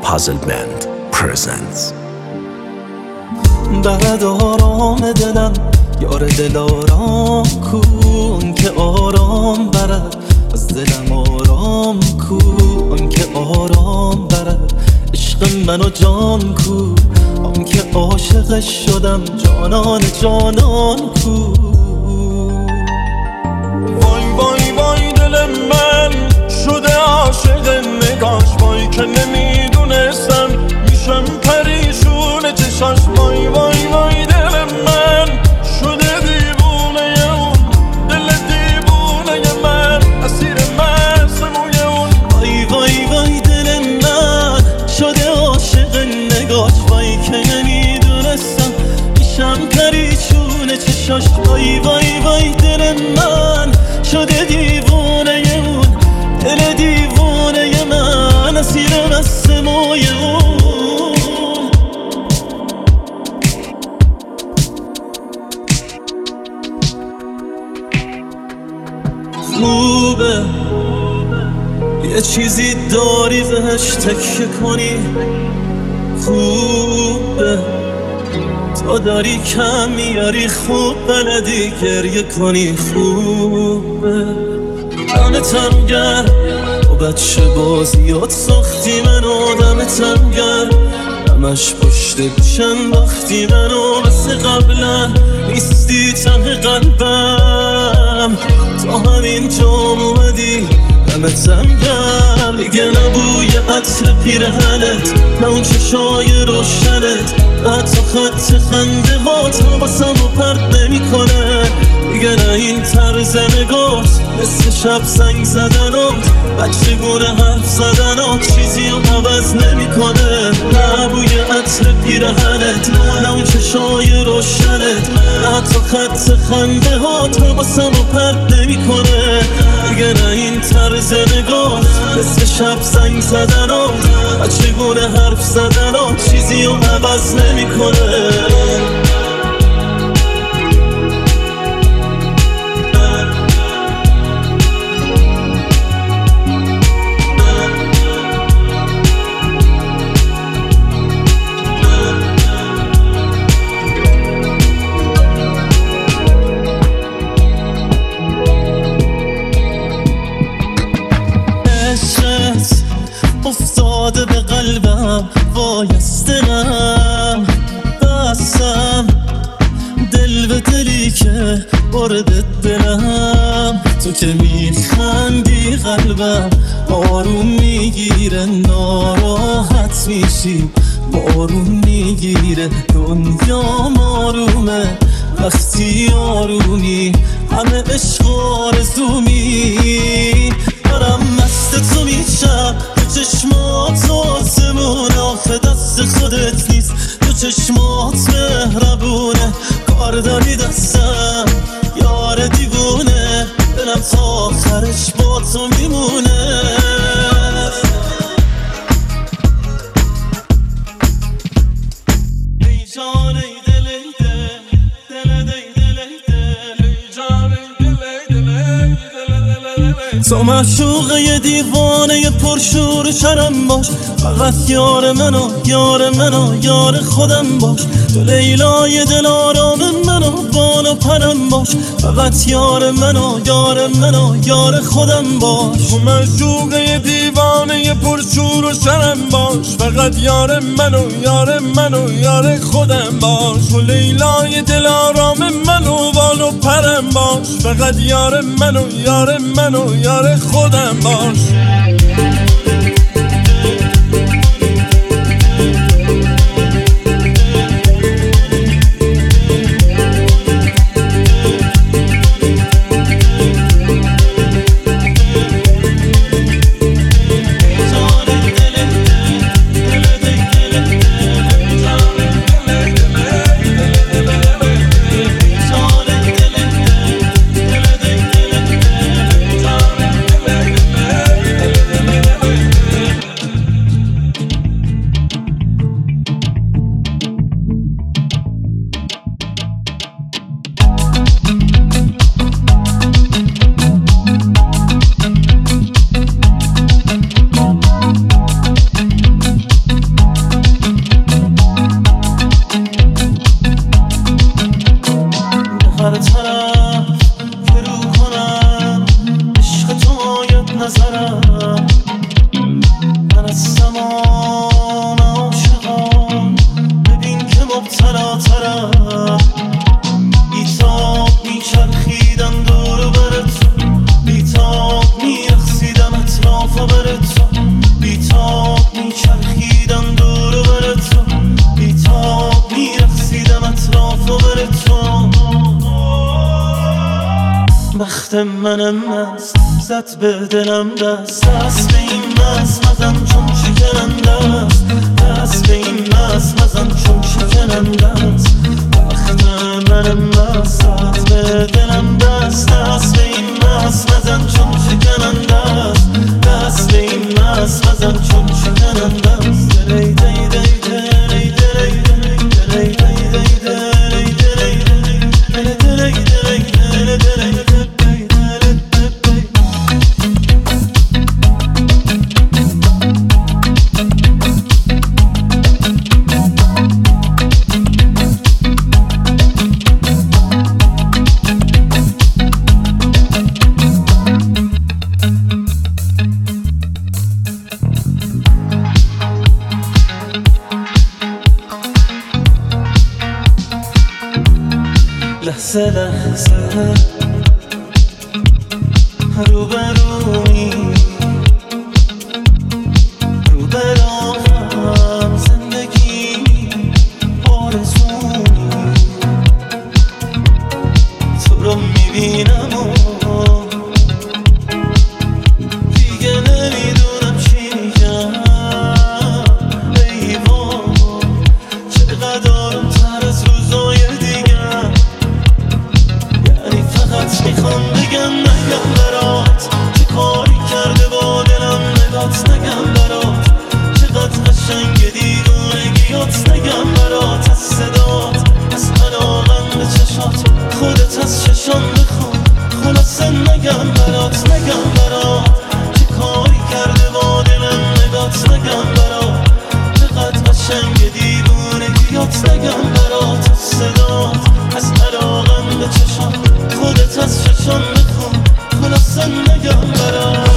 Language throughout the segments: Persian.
Puzzle Band presents. بعد آرام دلم یار دل آرام کن که آرام برد از دلم آرام کن که آرام برد عشق منو جان کو آن که عاشقش شدم جانان جانان کو وای وای وای دل من شده عاشق نگاش وای که نمیدونستم میشم پریشون چشاش وای وای وای دل من شده دیوونه اون دل دیوونه من اسیر مست موی اون وای وای وای دل من شده عاشق نگاش وای که نمیدونستم میشم پریشون چشاش وای وای وای دل من شده دیوونه اون دل دیوونه من اسیر مست موی اون خوبه یه چیزی داری بهش تکیه کنی خوبه تو داری کم میاری خوب بلدی گریه کنی خوبه دمتم گرم و بچه بازیات ساختی منو دمتم گرم همش پشت گوشم باختی منو مثل قبلا نیستی ته قلبم تا همینجا اومدی دمتم گرم دیگه نبوی عطر پیرهنت نه اون چشای روشنت حتی خط خنده هات واسم رو پرد نمی کنه دیگه نه این طرز نگات مثل شب زنگ زدنات بچگونه حرف زدنات چیزی رو عوض نمی کنه نه بوی عطر پیرهنت نه اون چشای روشنت حتی خط خنده هات واسم رو پرد نمی کنه دیگه نه این طرز نگات مثل شب زنگ زدنات بچگونه حرف زدنات چیزی رو عوض نمی کنه افتاده به قلبم وای از دلم بستم دل به دلی که برده دلم تو که میخندی قلبم آروم میگیره ناراحت میشی بارون میگیره دنیا آرومه وقتی آرومی همه عشق آرزومی دارم مست تو میشم تو چشمات آسمون آخه دست خودت نیست تو چشمات مهربونه کار داری دستم یار دیوونه دلم تا آخرش با تو میمونه ای جان ای دل ای دل دل ای دل ای دل ای جان ای دل ای دل تو معشوقه دیوانه پرشور شرم باش فقط یار منو یار منو یار خودم باش تو لیلای دل آرام منو بال و پرم باش فقط یار منو یار منو یار خودم باش تو معشوقه دیوانه پرشور و شرم باش فقط یار منو یار منو یار خودم باش تو لیلای دل آرام منو بال و پرم باش فقط یار منو یار منو یار خودم باش وقت منم مست زد به دلم دست به این مست مزن چون شکننده است دست به این مست مزن چون شکننده است وقت منم مست زد به دلم دست به این مست مزن چون شکننده است دست به این مست مزن چون شکننده است دی دی دی دی دی لحظه لحظه روبرومی روبروم زندگی آرزومی تو رو میبینم و دیگه نمیدونم چی میگم ای وای چقدر آروم‌تر از روزای میخوام بگم نگم برات چه کاری کرده با دلم نگات نگم برات چقدر قشنگ دیوونگیات نگم برات از صدات از علاقم به چشات خودت از چشام بخون خلاصه نگم برات چه کاری کرده با دلم نگات نگم برات چقدر قشنگ دیوونگیات نگم برات از صدات از علاقم به چشات خودت از چشم بخون خلاصه نگم برات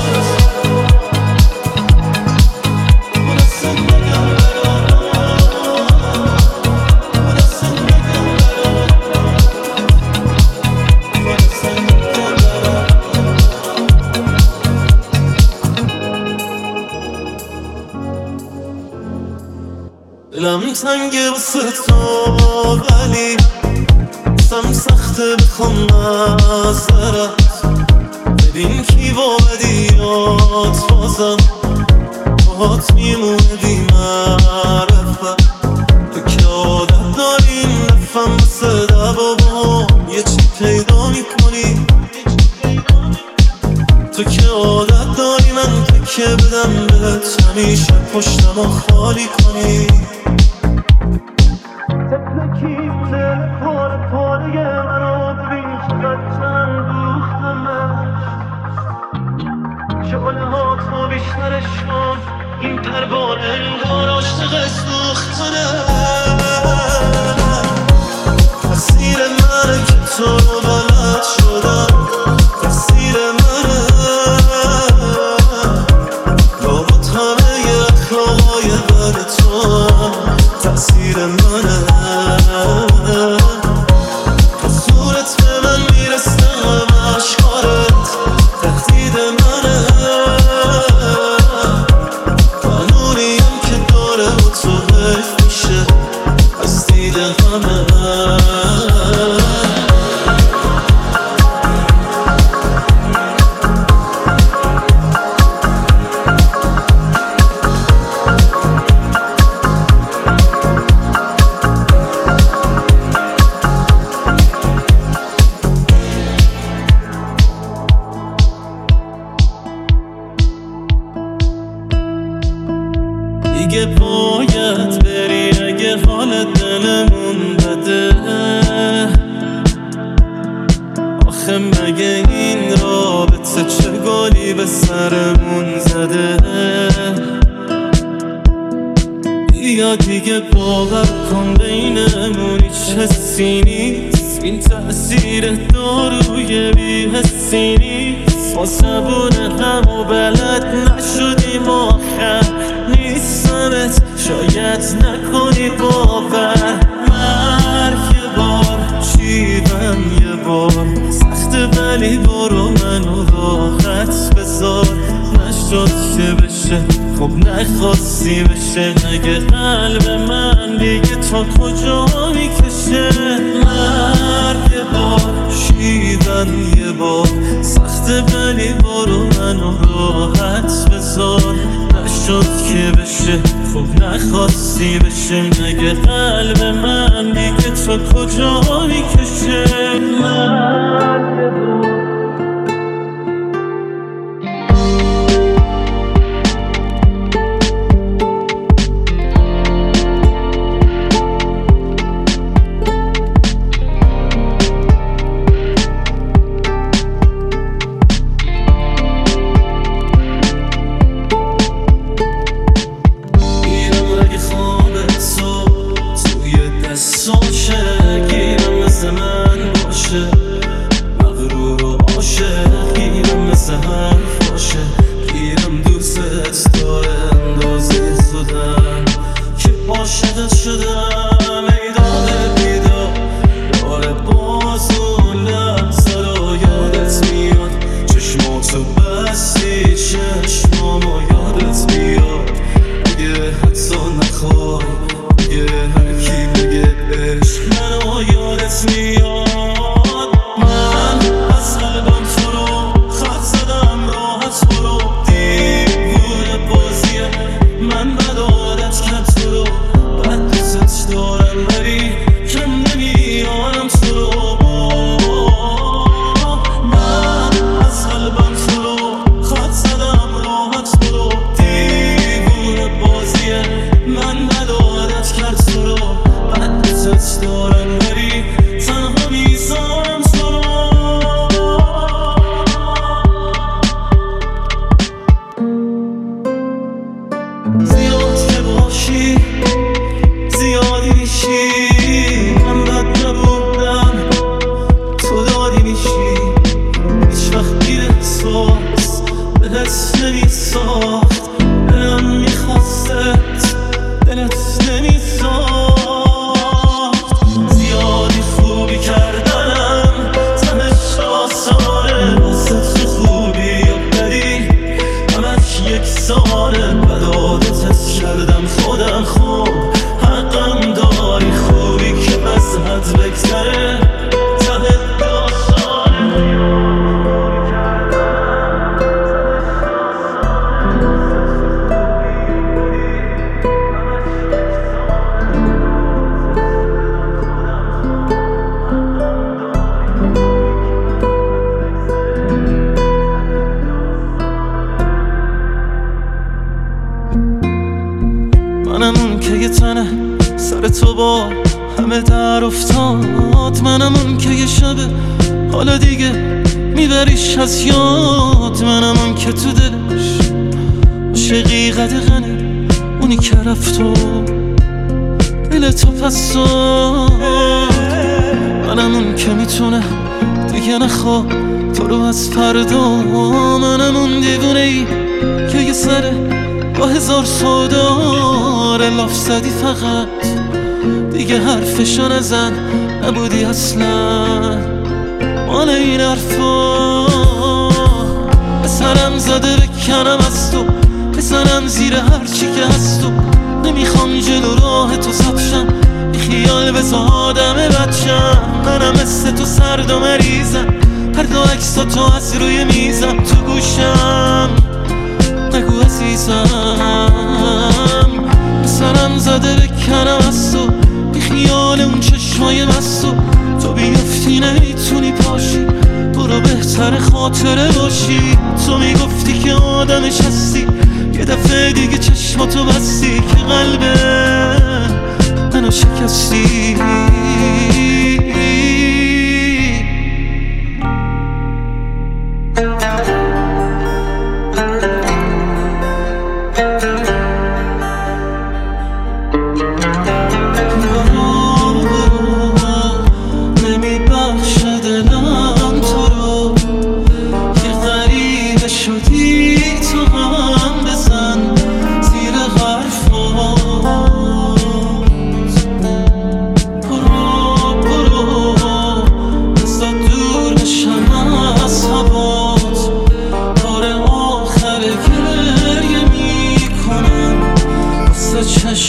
خلاصه نگم برات خلاصه نگم برات خلاصه نگم برات دلم تنگه واسه تو ولی دستم سخته بخوام نظرت ببین کی با بدیات بازم باهات میمونه بی معرفت تو که عادت داریم نفهم واسه دبابا یه چی پیدا میکنی تو که عادت داری من تکه بدم بهت همیشه پشتمو خالی کنی تکلکی دل پاره منو ببین چقدر چند دوختمش شعله ها تو بیشترش کن این پروانه انگار عاشق سوختنه تقصیر منه که تو رو بلد شدم تقصیر منه لابد همه اخلاقای بد تو تقصیر منه تو صورت به من میرسم اشکارت تهدید منه قانونیم که داره و تو حیف میشه از دید همه دیگه باید بری اگه حال دلمون بده آخه مگه این رابطه چه گلی به سرمون زده بیا دیگه باور کن بینمون هیچ حسی نیست این تأثیر داروی بی حسی نیست ما زبون هم و بلد نشدیم آخر نیستمت شاید نکنی باور مرگ یه بار چیدم یه بار سخته ولی برو منو راحت بذار نشد که بشه خب نخواستی بشه اگه قلب من دیگه تا کجا میکشه مرگ یه بار شیدن یه بار سخته ولی برو منو راحت بذار نشد که بشه خوب نخواستی بشه مگه قلب من دیگه تو کجا میکشه من یه بار مغرور و عاشق گیرم مثل حرف باشه گیرم دوست داره اندازه خودم که عاشقت شدم ای داده بیدار داره باز اون لحظه رو یادت میاد چشماتو بستی چشمامو یادت میاد اگه حتی نخوای اگه هرکی بگه عشق منو یادت میاد منم اون که یه تنه سر تو با همه در افتاد منم اون که یه شبه حالا دیگه میبریش از یاد منم اون که تو دلش عاشقی قدغنه اونی که رفت و دل تو پس داد منم اون که میتونه دیگه نخواد تو رو از فردا منم اون دیوونه ای که یه سره با هزار سوداره لاف زدی فقط دیگه حرفشو نزن نبودی اصلا مال این حرفا بسرم زده بکنم از تو بزنم زیر هرچی که هست تو نمیخوام جلو راه تو سبشم بی خیال بزا آدم بچم منم مثل تو سرد و مریضم هر دو عکسا تو از روی میزم تو گوشم نگو عزیزم بسرم زده بکنم از تو بی خیال اون چشمای مستو تو بیفتی نمیتونی پاشی برو بهتر خاطره باشی تو میگفتی که آدمش هستی یه دفعه دیگه چشماتو بستی که قلبه منو شکستی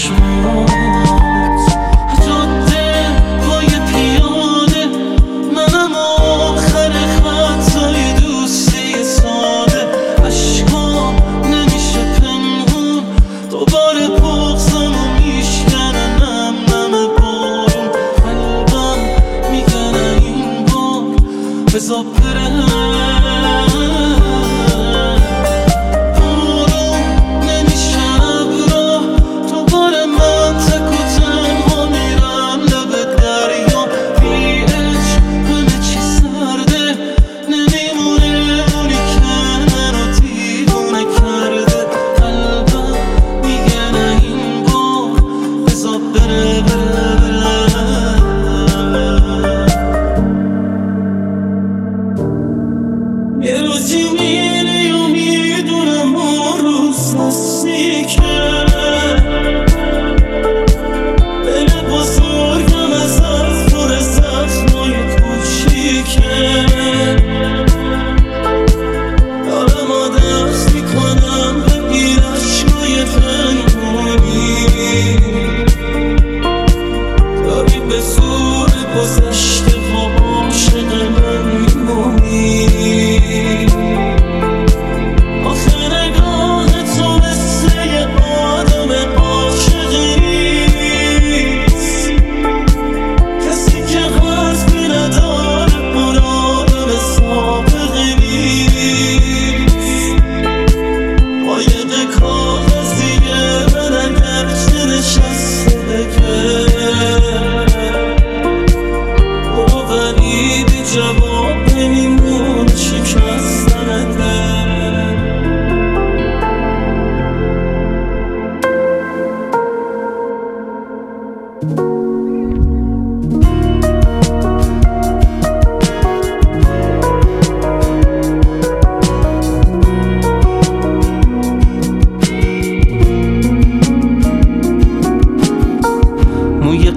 چشمات جاده پای پیاده من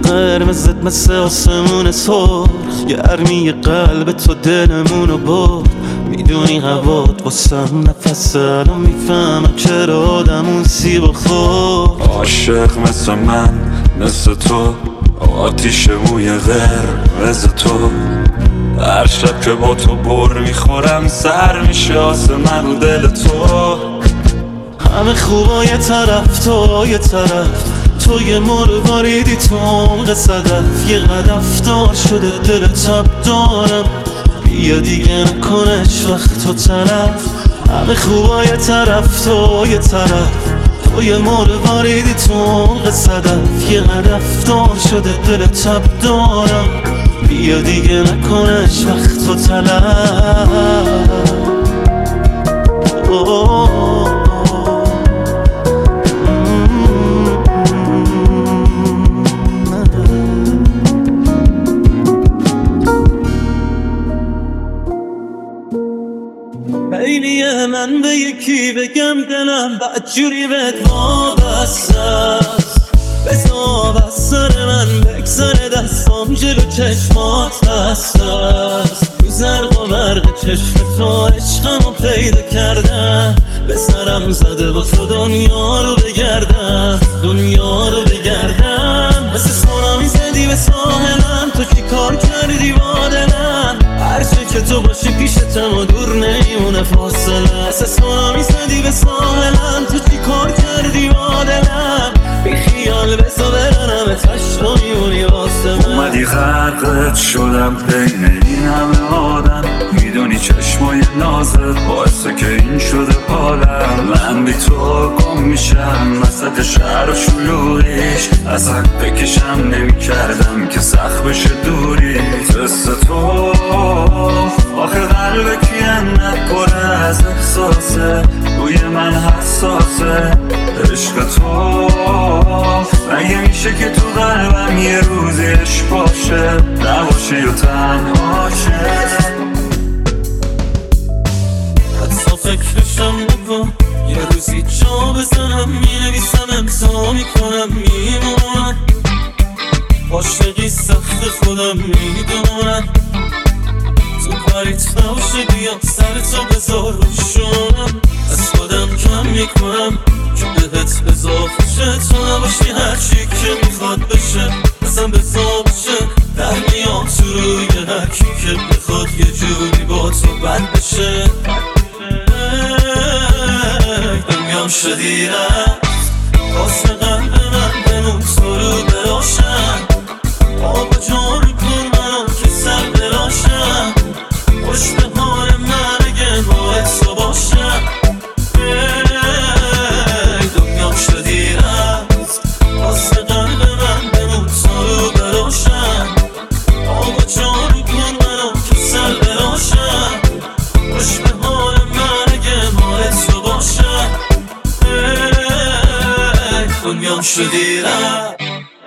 قرمزت مثل آسمون سرخ، گرمی قلب تو دلمونو برد. میدونی هوات واسم نفسه، الان میفهمم چرا آدمون سیب خورد. عاشق مثل من مثل تو، آتیش موی قرمز تو. هر شب که با تو بر میخورم سر میشه آسمون رو دل تو. همه خوبا یه طرف تو یه طرف، تو یه مرواریدی تو عمق صدف. یه قدف دار شده دل تب دارم، بیا دیگه نکنش وقت تو طرف. همه خوبا یه طرف تو یه طرف، تو یه مرواریدی تو عمق صدف. یه قدف دار شده دل تب دارم، بیا دیگه نکنش وقت تو طرف. خیلیه من به یکی بگم دلم بدجوری بهت وابسته است. بذار از سر من بگذره دستام جلو چشمات بسته است. تو زرق و برق چشم تو عشقمو پیدا کردم، به سرم زده با تو دنیا رو بگردم، دنیا رو بگردم. مثل سونامی زدی به ساحلم، تو چی کار کردی با دلم؟ هرچه که تو باشی پیشتم و دور نمیمونه فاصله. مثل سونامی زدی به ساحلم، تو چی کار کردی با دلم؟ بی خیال بسا برنم تشت رو میمونی واسه من. اومدی غرقت شدم بین این همه آدم، میدونی چشمای نازت باعثه که این شده حالم. من بی تو گم میشم وسط شهر و شلوغیش، اصلا بکشم نمی کردم که سخت بشه دوری. تست تو آخه قلب کی انت پر از احساسه، روی من حساسه عشق تو. مگه میشه که تو قلبم یه روزی عشق باشه، نباشه یا تنها شه؟ حتی فکرشم نکن، یه روزی جا بزنم مینویسم امضا میکنم میمونم. عاشقی سخت خودم میدونم، تو کاریت نباشه بیا سرتو بذار روشونم. از خودم کم میکنم که بهت اضافه شه، تو نباشی هرچی که میخواد بشه اصلا بزا بشه. در میام تو روی هرکی که بخواد یه جوری با تو بد بشه. دنیام شدی رفت واسه قلب من، بمون تو رو براشم. آب و جارو کن منو که سر براشم، خوش به حال من اگه باعث تو باشم. دنیام شدی رفت واسه قلب من، بمون تو رو براشم. آب و جارو کن منو که سر براشم، خوش به حال من اگه باعث تو باشم. دنیام شدی رفت.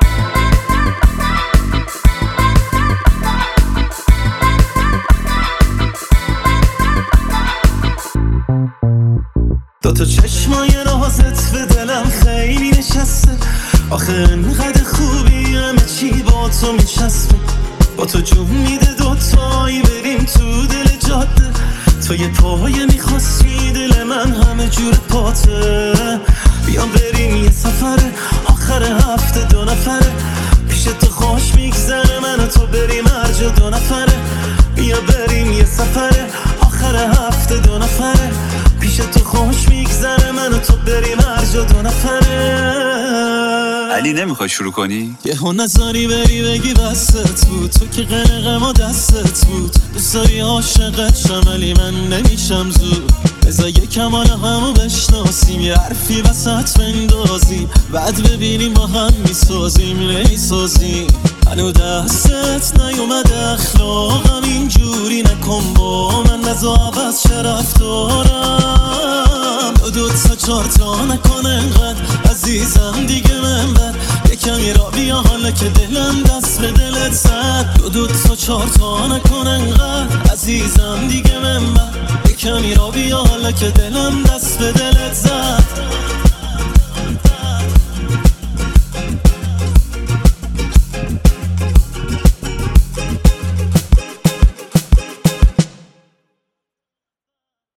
دوتا چشمای نازت به دلم خیلی نشسته، آخه انقدر خوبی همه چی با تو میچسبه. با تو جون میده دوتایی بریم تو دل جاده، تو یه پایه میخواستی دل من همه جور پاته. بیام بریم یه سفره آخر هفته دو نفره، پیش تو خوش میگذره من و تو بریم هر جا دو نفره. بیا بریم یه سفره آخر هفته دو نفره، پیش تو خوش میگذره من و تو بریم هر جا دو نفره. علی نمیخوای شروع کنی؟ یهو نظری بری بگی بستت بود، تو که غرق ما دستت بود. دوست داری عاشقت شم ولی من نمیشم زود. بذار یکم حال همو بشناسیم، یه حرفی وسط بندازیم، بعد ببینیم با هم میسازیم نمیسازیم. هنو دستت نیومده اخلاقم اینجوری نکن با من، نزا عوض چه رفتارم. دو تا چار تا نکن انقدر عزیزم دیگه من بر، یکمی را بیا حالا که دلم دست به دلت زد. دو تا چار تا نکن انقدر عزیزم دیگه من بر، یکمی را بیا حالا که دلم دست به دلت زد.